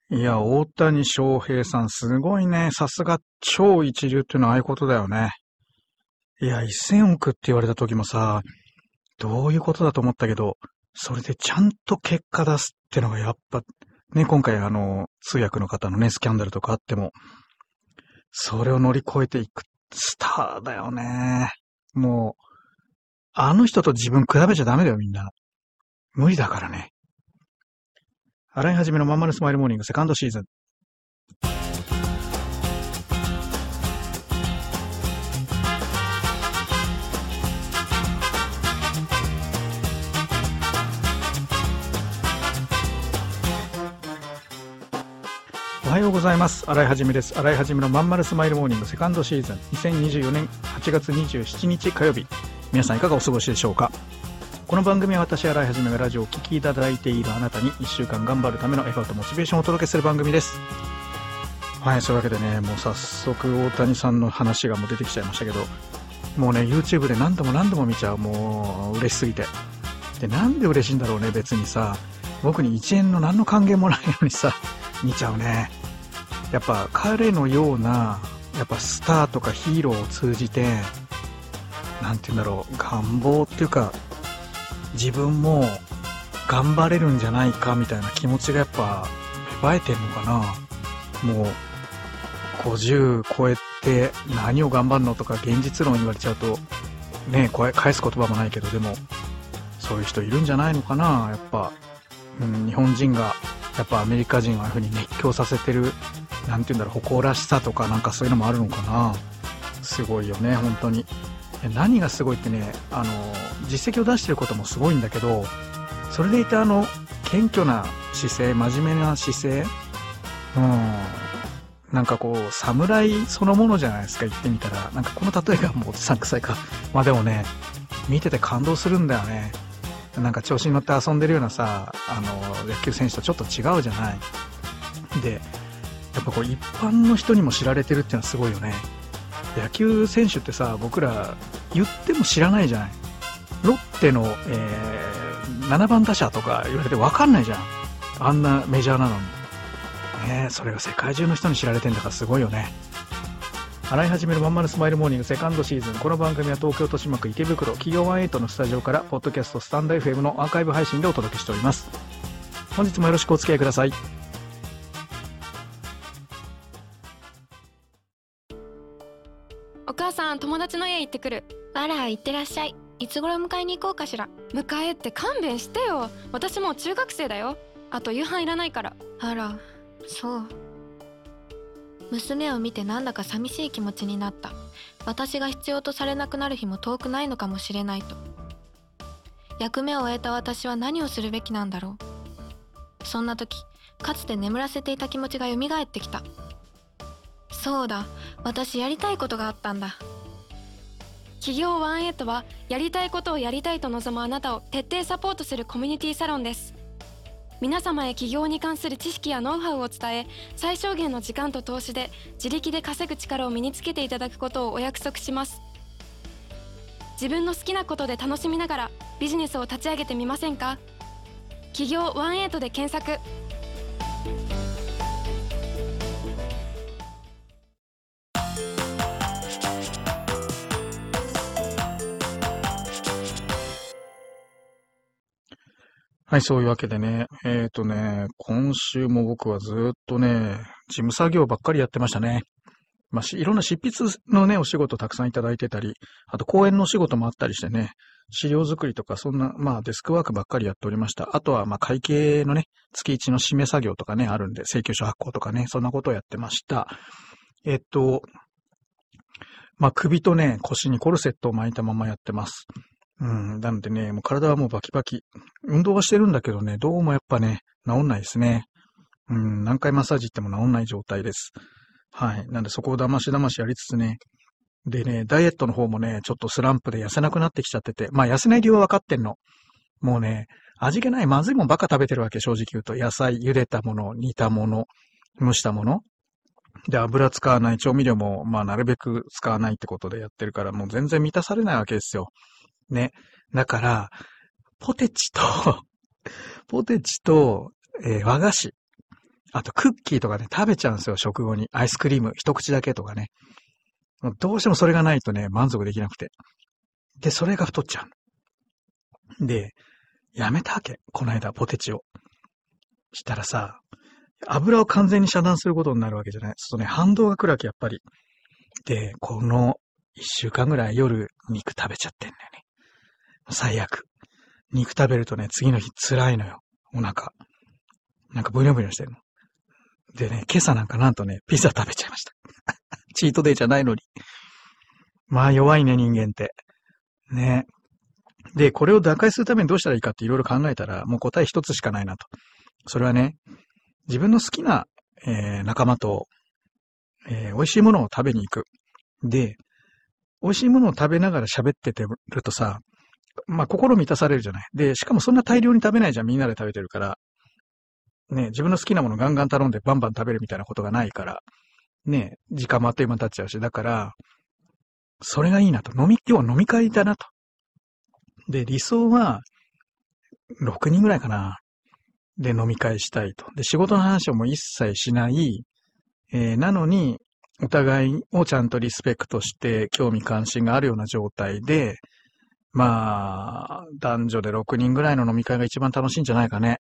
いや、大谷翔平さん、すごいね。さすが超一流っていうのはああいうことだよね。いや、1000億って言われた時もさ、どういうことだと思ったけど、それでちゃんと結果出すってのがやっぱ、ね、今回通訳の方のね、スキャンダルとかあっても、それを乗り越えていくスターだよね。もう、あの人と自分比べちゃダメだよ、みんな。無理だからね。洗い始めのまんまるスマイルモーニングセカンドシーズン。おはようございます。洗い始めです。洗い始めのまんまるスマイルモーニングセカンドシーズン。2024年8月27日火曜日。皆さんいかがお過ごしでしょうか。この番組は私、洗い始めがラジオを聴きいただいているあなたに1週間頑張るための笑顔とモチベーションをお届けする番組です。はい、そういうわけでね、もう早速大谷さんの話がもう出てきちゃいましたけど、もうね、YouTube で何度も見ちゃう。もう嬉しすぎて。で、なんで嬉しいんだろうね、別にさ。僕に1円の何の還元もないのにさ、見ちゃうね。やっぱ彼のような、やっぱスターとかヒーローを通じて、なんて言うんだろう、願望っていうか、自分も頑張れるんじゃないかみたいな気持ちがやっぱ芽生えてるのかな。もう50超えて何を頑張るのとか現実論言われちゃうとね、返す言葉もないけど、でもそういう人いるんじゃないのかな。やっぱ、日本人がやっぱアメリカ人をああいう風に熱狂させてる、なんて言うんだろう、誇らしさとかなんかそういうのもあるのかな。すごいよね、本当に。何がすごいってね、実績を出してることもすごいんだけど、それでいて謙虚な姿勢、真面目な姿勢、なんかこう、侍そのものじゃないですか、言ってみたら。なんかこの例えがもうおじさん臭いか。まあでもね、見てて感動するんだよね。なんか調子に乗って遊んでるようなさ、野球選手とちょっと違うじゃない。で、やっぱこう一般の人にも知られてるっていうのはすごいよね。野球選手ってさ、僕ら言っても知らないじゃない。ロッテの、7番打者とか言われて分かんないじゃん。あんなメジャーなのに。それが世界中の人に知られてんだからすごいよね。洗い始めるまんまるスマイルモーニングセカンドシーズン。この番組は東京豊島区池袋企業18のスタジオからポッドキャストスタンド FM のアーカイブ配信でお届けしております。本日もよろしくお付き合いください。 お母さん、友達の家行ってくる。 あら、行ってらっしゃい。いつ頃迎えに行こうかしら。 迎えって勘弁してよ。私もう中学生だよ。あと夕飯いらないから。 あら、そう。娘を見てなんだか寂しい気持ちになった。私が必要とされなくなる日も遠くないのかもしれないと。役目を終えた私は何をするべきなんだろう。そんな時、かつて眠らせていた気持ちが蘇ってきた。そうだ、私やりたいことがあったんだ。 企業18はやりたいことをやりたいと望むあなたを徹底サポートするコミュニティサロンです。皆様へ起業に関する知識やノウハウを伝え、最小限の時間と投資で自力で稼ぐ力を身につけていただくことをお約束します。自分の好きなことで楽しみながらビジネスを立ち上げてみませんか。起業18で検索。 はい、そういうわけでね。今週も僕はずっとね、事務作業ばっかりやってましたね。まあ、いろんな執筆のね、お仕事たくさんいただいてたり、あと講演のお仕事もあったりしてね、資料作りとかそんな、まあデスクワークばっかりやっておりました。あとはまあ会計のね、月1の締め作業とかね、あるんで、請求書発行とかね、そんなことをやってました。まあ首とね、腰にコルセットを巻いたままやってます。なのでね、もう体はもうバキバキ。運動はしてるんだけどね、どうもやっぱね、治んないですね。何回マッサージ行っても治んない状態です。はい。なんでそこをだましやりつつね。でね、ダイエットの方もね、ちょっとスランプで痩せなくなってきちゃってて。まあ痩せない理由は分かってんの。もうね、味気ないまずいもんばっか食べてるわけ、正直言うと。野菜、茹でたもの、煮たもの、蒸したもの。で、油使わない、調味料も、まあなるべく使わないってことでやってるから、もう全然満たされないわけですよ。ね。だから、ポテチと、和菓子。 あとクッキーとかね、食べちゃうんですよ、食後に。アイスクリーム、一口だけとかね。どうしてもそれがないとね、満足できなくて。で、それが太っちゃう。で、やめたわけ。この間、ポテチを。したらさ、油を完全に遮断することになるわけじゃない。そうね、反動が来るわけ、やっぱり。で、この1週間ぐらい夜、肉食べちゃってんだよね。最悪。肉食べるとね、次の日辛いのよ。お腹。なんかブニョブニョしてるの。でね、今朝なんとね、ピザ食べちゃいました。チートデイじゃないのに。まあ弱いね、人間って。ね。で、これを打開するためにどうしたらいいかっていろいろ考えたら、もう答え一つしかないなと。それはね、自分の好きな、仲間と、美味しいものを食べに行く。で、美味しいものを食べながら喋っててるとさ、まあ心満たされるじゃない。で、しかもそんな大量に食べないじゃん、みんなで食べてるから。ね、自分の好きなものガンガン頼んでバンバン食べるみたいなことがないから。ね、時間もあっという間に経っちゃうし、だから、それがいいなと。要は飲み会だなと。で、理想は、6人ぐらいかな。で、飲み会したいと。で、仕事の話をもう一切しない。なのに、お互いをちゃんとリスペクトして、興味関心があるような状態で、まあ、男女で6人ぐらいの飲み会が一番楽しいんじゃないかね。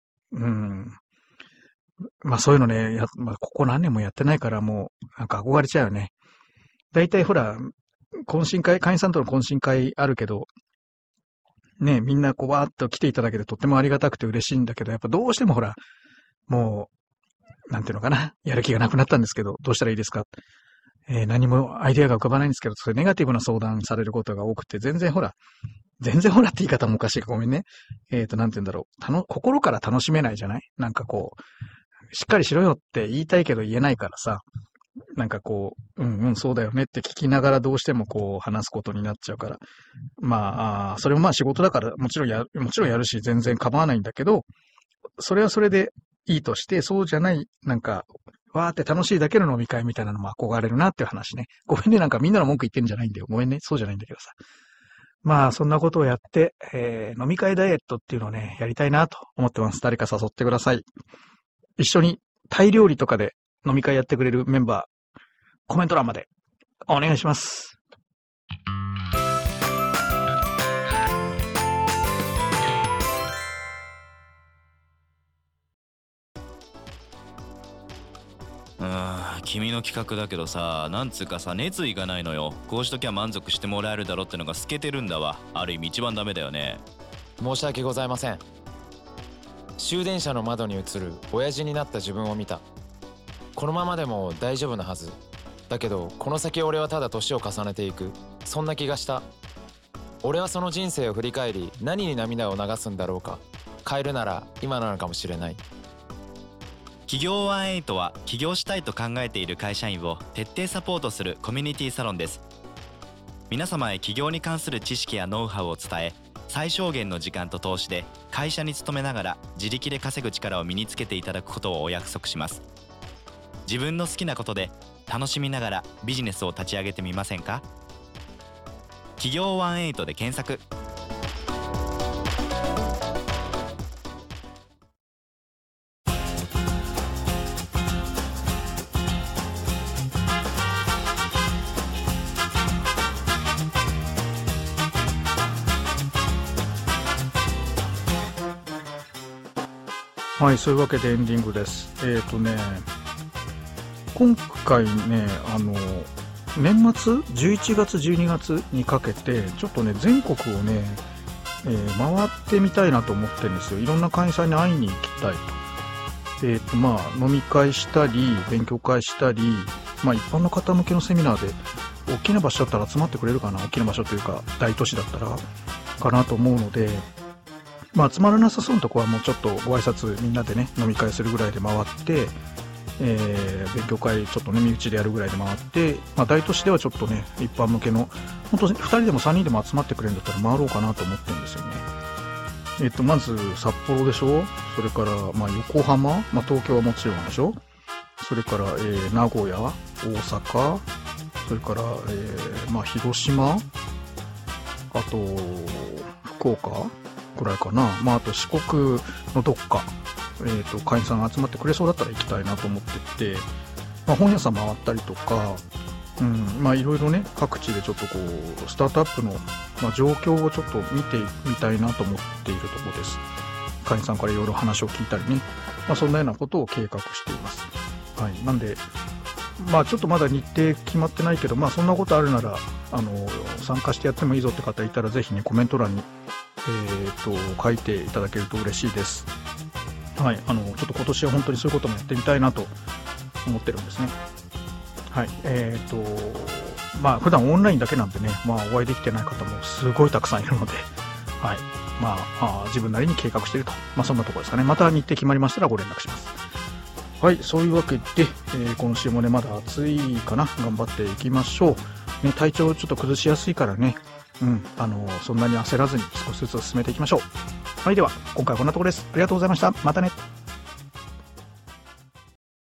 まあそういうのね、まあ、ここ何年もやってないからもう、なんか憧れちゃうよね。だいたいほら、懇親会、会員さんとの懇親会あるけど、ね、みんなこうわーっと来ていただけてとってもありがたくて嬉しいんだけど、やっぱどうしてもほら、もう、なんていうのかな、やる気がなくなったんですけど、どうしたらいいですか？何もアイデアが浮かばないんですけど、それネガティブな相談されることが多くて、全然ほらって言い方もおかしいかごめんね。なんて言うんだろう。心から楽しめないじゃない？なんかこう、しっかりしろよって言いたいけど言えないからさ、なんかこう、そうだよねって聞きながらどうしてもこう話すことになっちゃうから。まあ、それもまあ仕事だからもちろんやるし全然構わないんだけど、それはそれでいいとして、そうじゃない、なんか、わーって楽しいだけの飲み会みたいなのも憧れるなっていう話ね。ごめんね、なんかみんなの文句言ってるんじゃないんだよ。ごめんね、そうじゃないんだけどさ。まあ、そんなことをやって、飲み会ダイエットっていうのをね、やりたいなと思ってます。誰か誘ってください。一緒にタイ料理とかで飲み会やってくれるメンバー、コメント欄までお願いします。 君の企画だけどさ、なんつうかさ、熱意がないのよ。こうしときゃ満足してもらえるだろってのが透けてるんだわ。ある意味一番ダメだよね。 申し訳ございません。終電車の窓に映る親父になった自分を見た。このままでも大丈夫なはずだけど、この先俺はただ年を重ねていく、そんな気がした。俺はその人生を振り返り、何に涙を流すんだろうか。変えるなら今なのかもしれない。 企業18は起業したいと考えている会社員を徹底サポートするコミュニティサロンです。皆様へ起業に関する知識やノウハウを伝え、最小限の時間と投資で会社に勤めながら自力で稼ぐ力を身につけていただくことをお約束します。自分の好きなことで楽しみながらビジネスを立ち上げてみませんか？企業18で検索。 はい、そういうわけでエンディングです。今回ね、年末11月12月にかけてちょっとね全国をね、回ってみたいなと思ってるんですよ。いろんな会員さんに会いに行きたいと。まあ飲み会したり勉強会したり、まあ一般の方向けのセミナーで大きな場所だったら集まってくれるかな。大きな場所というか大都市だったらかなと思うので、まあ集まらなさそうなとこはもうちょっとご挨拶みんなでね飲み会するぐらいで回って、勉強会ちょっとね身内でやるぐらいで回って、まあ大都市ではちょっとね一般向けの本当に2人でも3人でも集まってくれるんだったら回ろうかなと思ってるんですよね。まず札幌でしょ。それからまあ横浜、まあ東京はもちろんでしょ。それから、名古屋、大阪、それから、まあ広島、あと福岡くらいかな。まああと四国のどっか会員さんが集まってくれそうだったら行きたいなと思ってて、本屋さん回ったりとか、いろいろね、各地でちょっとこうスタートアップの、状況をちょっと見てみたいなと思っているところです。会員さんからいろいろ話を聞いたりね、そんなようなことを計画しています。はい、なんでちょっとまだ日程決まってないけど、そんなことあるなら参加してやってもいいぞって方いたら、ぜひねコメント欄に、書いていただけると嬉しいです。はい、ちょっと今年は本当にそういうこともやってみたいなと思ってるんですね。はい、普段オンラインだけなんでね、お会いできてない方もすごいたくさんいるので、はい、自分なりに計画していると、そんなところですかね。また日程決まりましたらご連絡します。はい、そういうわけで、今週もねまだ暑いかな、頑張っていきましょう。ね、体調ちょっと崩しやすいからね、そんなに焦らずに少しずつ進めていきましょう。はい、では今回はこんなところです。ありがとうございました。またね。